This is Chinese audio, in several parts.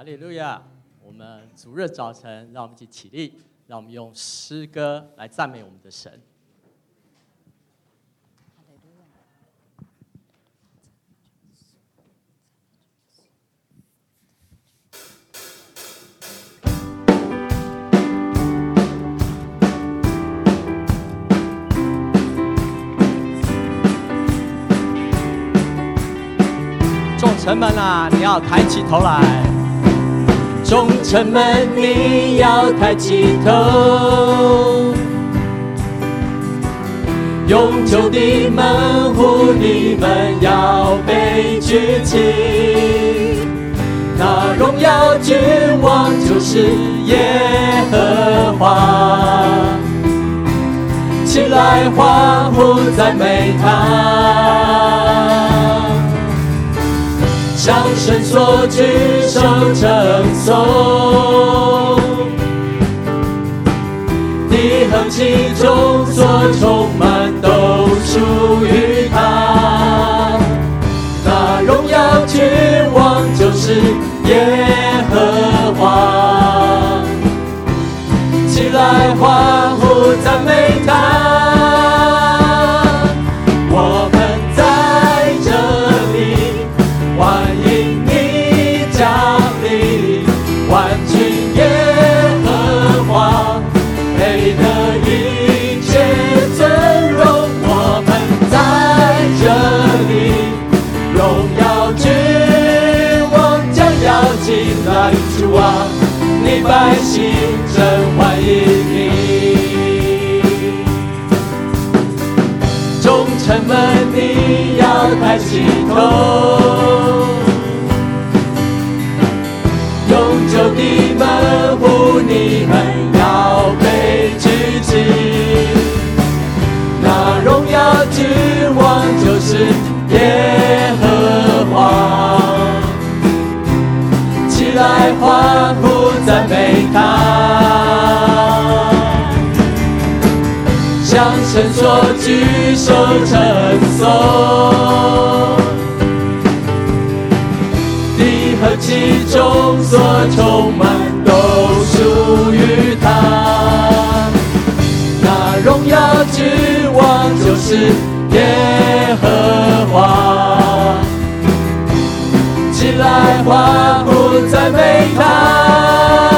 利路亚！我们主日早晨，让我们一起起立，让我们用诗歌来赞美我们的神。众城门啊，你要抬起头来！众城门，你要抬起头！永久的门户，你们要被举起。那荣耀君王就是耶和华，起来欢呼赞美他。向神所举手称颂，地和其中所充满都属于他。那荣耀君王就是耶和华，起来欢呼赞美他。我们在这里欢迎你降临，万军耶和华，配得一切尊荣。我们在这里，荣耀君王将要进来，主啊，你百姓真欢迎你。众城门，你要抬起头，永久的门户，你们要被举起。那荣耀君王就是耶和华，起来欢呼赞美他。向神所举手称颂，地和其中所充满都属于他。那荣耀君王就是耶和华，起来欢呼赞美他。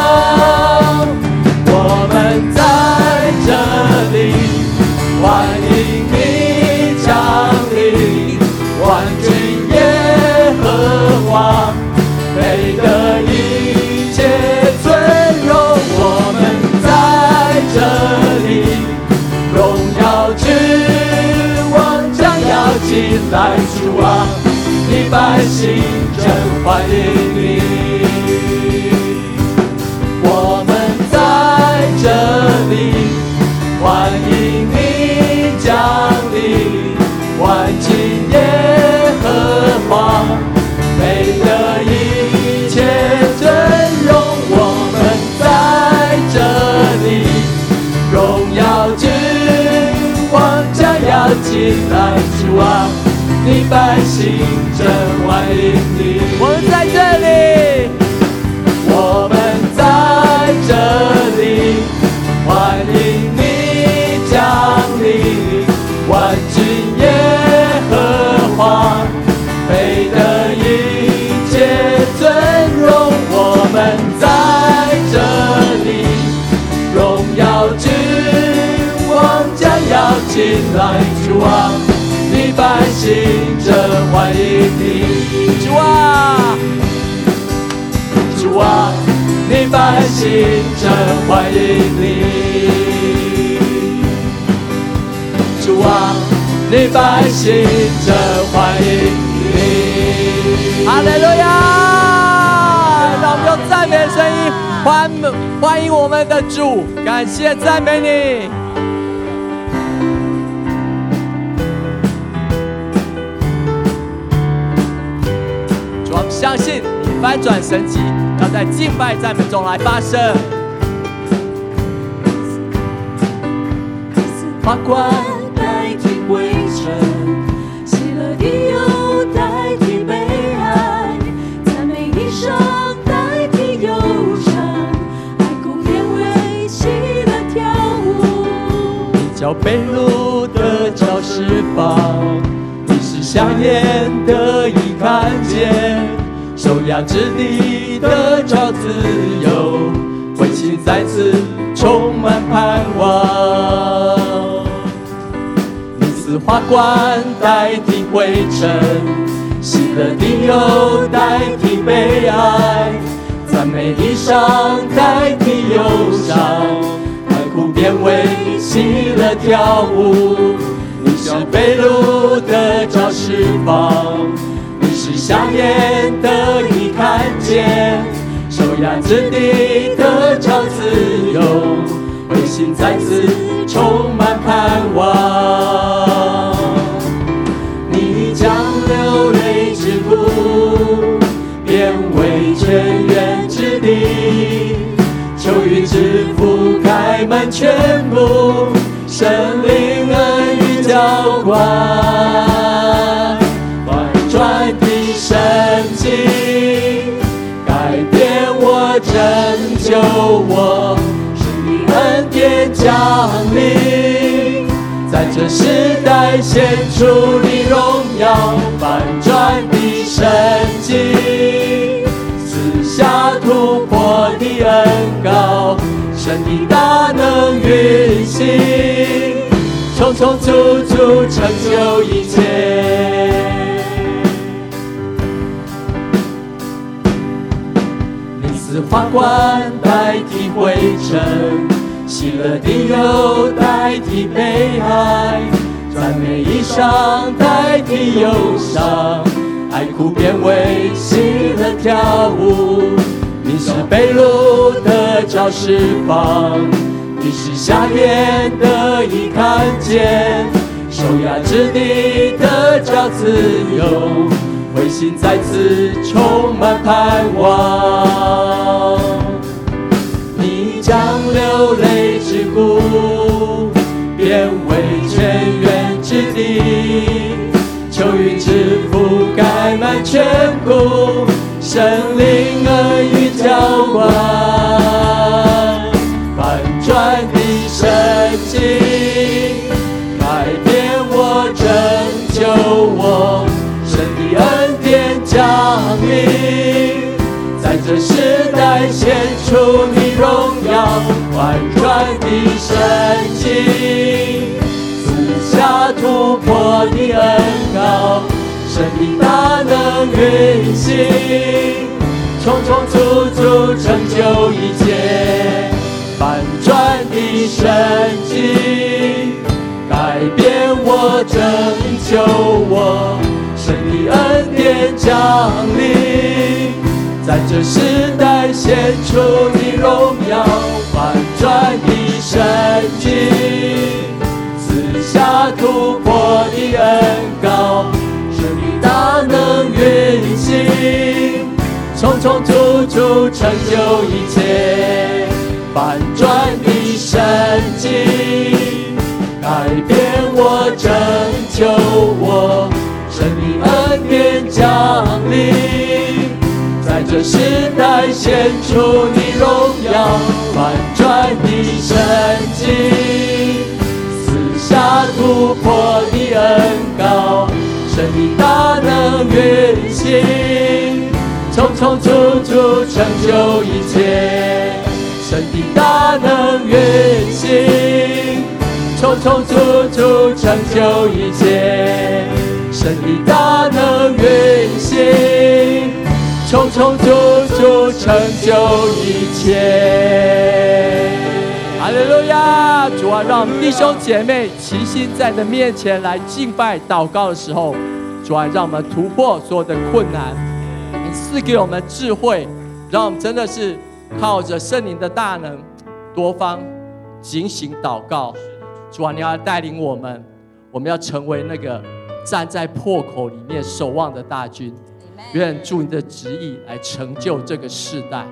我们在这里欢迎你降临，万军耶和华，配得一切尊荣。我们在这里，荣耀君王将要进来，主啊，你百姓真欢迎你。我们在这里欢迎你降临，万军耶和华，配得一切尊荣。我们在这里，荣耀君王将要进来，主啊，你百姓真欢迎你。我们在这里，我们在这里欢迎你降临，万军耶和华，配得一切尊荣。我们在这里，荣耀君王将要进来，主啊，你百姓真欢迎你。主啊，主啊，你百姓真欢迎你。主啊，你百姓真欢迎你。哈利路亚！让我们用赞美的声音欢迎我们的主，感谢赞美你。主啊，相信你翻转神迹要在敬拜赞美中来发生。 花冠代替灰尘，喜乐的忧代替悲哀，赞美衣裳代替叫被掳的找释放，你是瞎眼得以看见，受压之地得着自由，灰心再次充满盼望。你赐花冠代替灰尘，喜乐的忧代替悲哀，赞美衣裳代替忧伤，欢呼变为喜乐跳舞。你是被掳的找释放，你是瞎眼得以看见，受压之地得着自由，灰心再次充满盼望。你将流泪之谷变为泉源之地，秋雨之覆盖满全部，神灵恩雨浇灌，婉转的神迹改变我，拯救我，神的恩典降临，在这时代显出你荣耀，反转的神迹，赐下突破的恩膏，神的大能运行，充充足足成就一切。你赐花冠代替灰尘，喜乐的忧代替悲哀，赞美衣裳代替忧伤，爱哭变为喜乐跳舞。你是被掳的找释放，你是瞎眼得以看见，受压之地得着自由，灰心再次充满盼望。你将流泪之谷变为泉源之地，秋雨之覆盖满全谷，神灵恩雨浇灌，反转的神迹改变我，拯救我，神的恩典降临，在这时代显出你荣耀，反转的神迹，赐下突破的恩膏，神的大能运行，充充足足成就一切，反转的神迹改变我，拯救我，神的恩典降临，在这时代显出你荣耀，反转的神迹，赐下突破的恩膏，神的大能运行，充充足足成就一切，反转的神迹改变我，拯救我，神的恩典降临，在这时代显出你荣耀，反转的神迹，赐下突破的恩膏，神的大能运行，充充足足成就一切，神的大能运行，充充足足成就一切，神的大能运行，充充足足成就一切。哈利路亚！主啊，让我们弟兄姐妹齐心在你的面前来敬拜祷告的时候，主啊，让我们突破所有的困难，你赐给我们智慧，让我们真的是靠着圣灵的大能多方警醒祷告。主啊，你要带领我们，我们要成为那个站在破口里面守望的大军。愿主你的旨意来成就这个世代。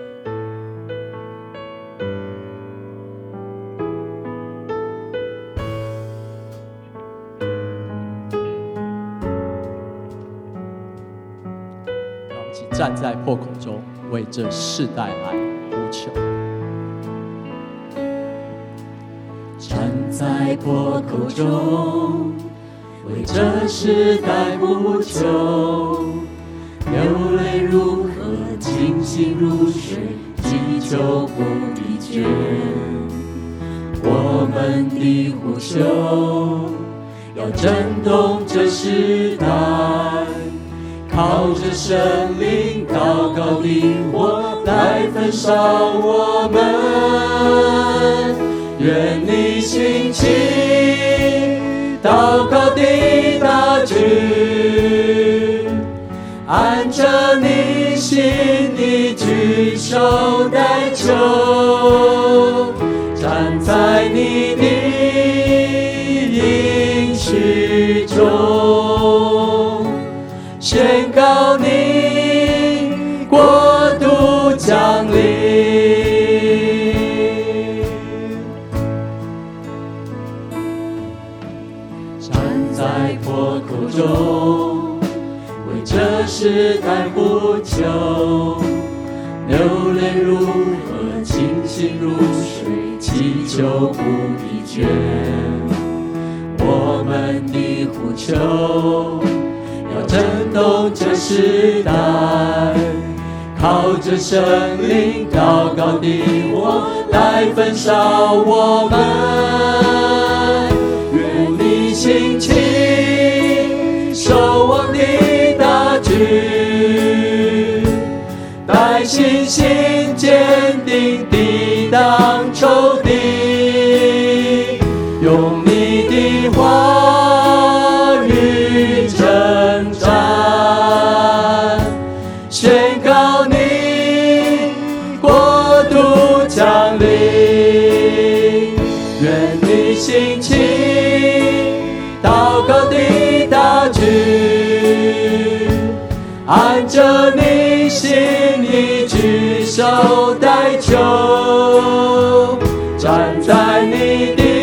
让我们一起站在破口中，为这世代来呼求。 在破口中，为这时代呼求，流泪如河，清醒如水，祈求不疲倦。我们的呼求要震动这时代，靠着圣灵祷告的火来焚烧我们。愿你兴起祷告的大军，按着你心意举手代求，站在你的应许中，宣告你国度降临。站在破口中，为这时代呼求，流泪如河，清醒如水，祈求不疲倦。我们的呼求要震动这时代，靠着圣灵祷告的火来焚烧我们。愿你兴起守望的大军，带信心坚定地挡仇敌，用你的话语征战，宣告你国度降临。愿你兴起祷告的大军，按着你心意举手代求，站在你的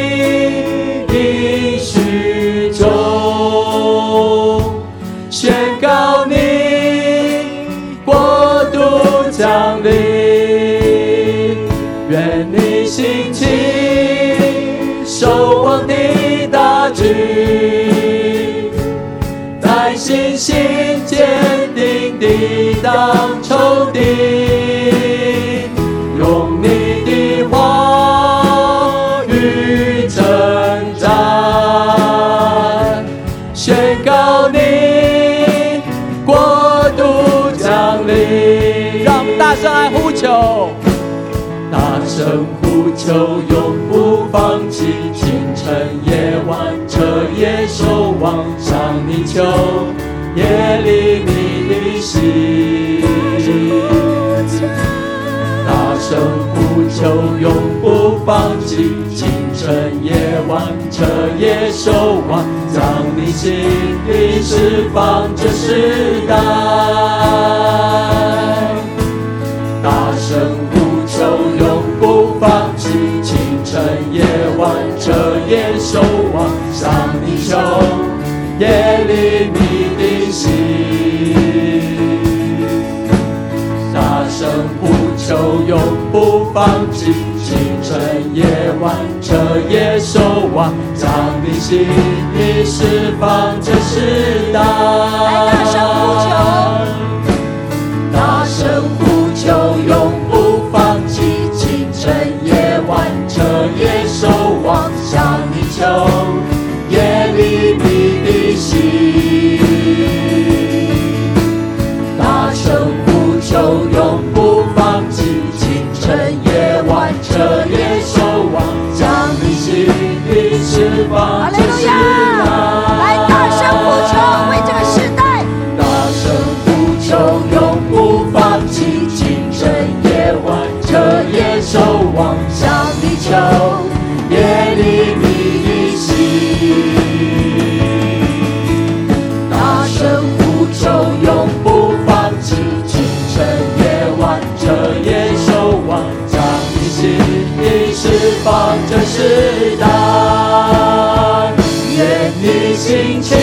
应许中，宣告你国度降临。愿你兴起守望的大军，带信心坚定地挡仇敌，用你的话语征战，宣告你国度降临。让我们大声来呼求，大声呼求，永不放弃，清晨夜晚彻夜守望，向你求，夜里你的心。大声呼求，永不放弃，清晨夜晚彻夜守望，将你心里释放这时代。大声呼求，永不放弃，清晨夜晚彻夜守望，向你求，夜里你的心。大声呼求，永不放弃，清晨夜晚彻夜守望，将你心里释放这时代。 来，大声呼求， 大声呼求，永不放弃，清晨夜晚彻夜守望，向你求，夜里你的心。大声呼求，永不放弃，清晨夜晚彻夜守望，将你心里释放这时代。 来，大声呼求，为这个时代。 大声呼求，永不放弃，清晨夜晚彻夜守望，向你求，夜里你的心。大声呼求，永不放弃，清晨夜晚彻夜守望，将你心里释放这时代。愿你兴起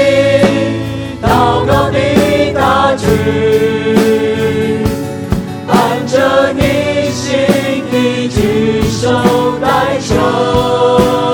祷告的大军，按着你心意举手代求，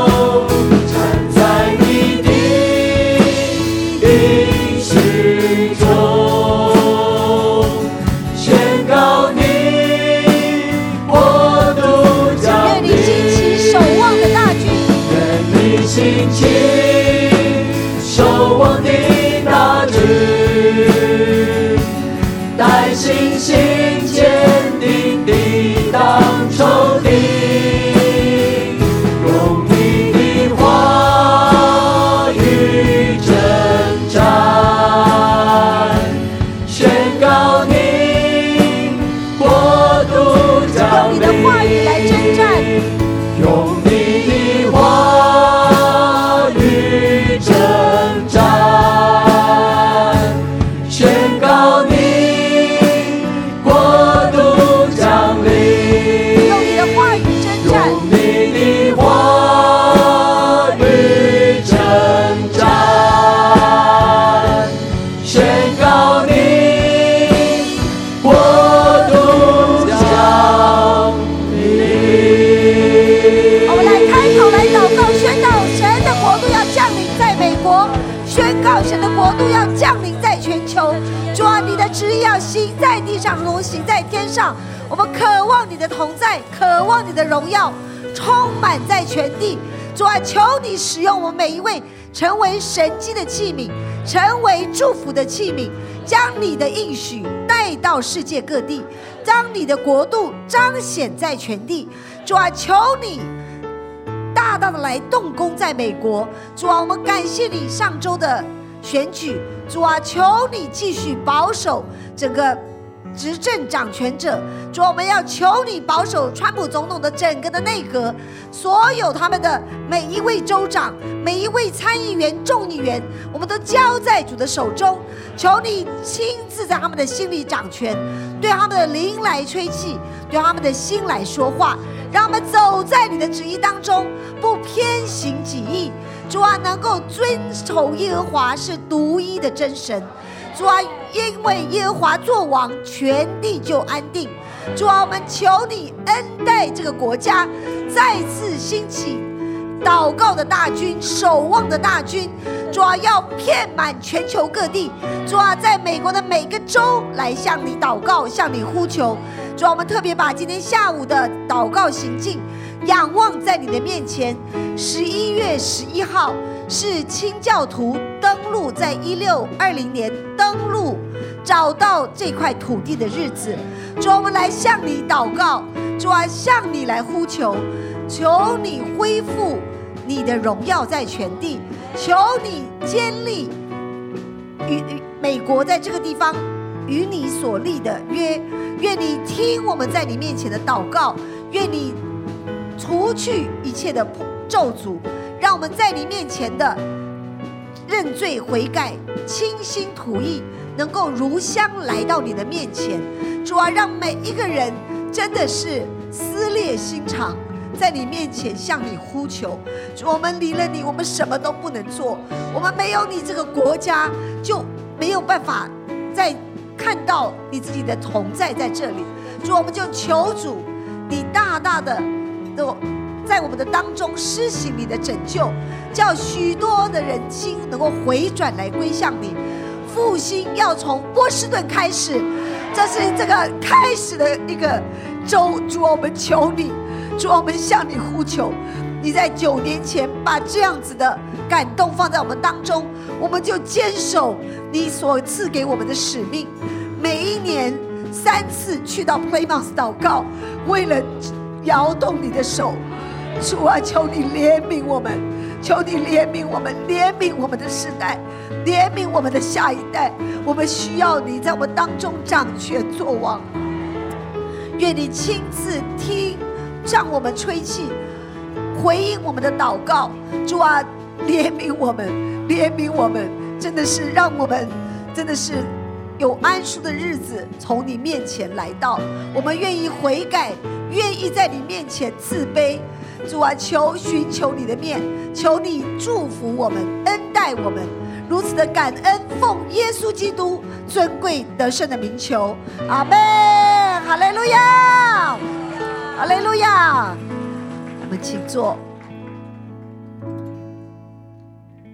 上如同行在天上。我们渴望你的同在，渴望你的荣耀充满在全地。主啊，求你使用我们每一位，成为神迹的器皿，成为祝福的器皿，将你的应许带到世界各地，将你的国度彰显在全地。主啊，求你大大的来动工在美国。主啊，我们感谢你上周的选举。主啊，求你继续保守整个执政掌权者。主啊，我们要求你保守川普总统的整个的内阁，所有他们的每一位州长、每一位参议员、众议员，我们都交在主的手中。求你亲自在他们的心里掌权，对他们的灵来吹气，对他们的心来说话，让他们走在你的旨意当中，不偏行己意。主啊，能够遵守耶和华是独一的真神。主啊，因为耶和华作王，全地就安定。主啊，我们求你恩待这个国家，再次兴起祷告的大军、守望的大军。主啊，要遍满全球各地。主啊，在美国的每个州来向你祷告，向你呼求。主啊，我们特别把今天下午的祷告行径仰望在你的面前。11月11号是清教徒登陆，在1620年登陆找到这块土地的日子。主啊，我们来向你祷告。主啊，向你来呼求，求你恢复你的荣耀在全地，求你坚立与美国在这个地方与你所立的约。愿你听我们在你面前的祷告，愿你除去一切的咒诅，让我们在你面前的认罪悔改、倾心吐意，能够如香来到你的面前。主啊，让每一个人真的是撕裂心肠，在你面前向你呼求。主，我们离了你，我们什么都不能做。我们没有你，这个国家就没有办法再看到你自己的同在在这里。主，我们就求主，你大大的在我们的当中施行你的拯救，叫许多的人心能够回转来归向你。复兴要从波士顿开始，这是这个开始的一个州。主，我们求你，主，我们向你呼求。你在9年前把这样子的感动放在我们当中，我们就坚守你所赐给我们的使命。每一年3次去到 Plymouth 祷告，为了摇动你的手。主啊，求你怜悯我们，求你怜悯我们，怜悯我们的世代，怜悯我们的下一代。我们需要你在我们当中掌权作王。愿你亲自听，向我们吹气，回应我们的祷告。主啊，怜悯我们，怜悯我们，真的是让我们真的是有安舒的日子从你面前来到。我们愿意悔改，愿意在你面前自卑。主啊，寻求你的面，求你祝福我们，恩待我们，如此的感恩，奉耶稣基督尊贵得胜的名求，阿们，哈利路亚，哈利路亚。我们请坐。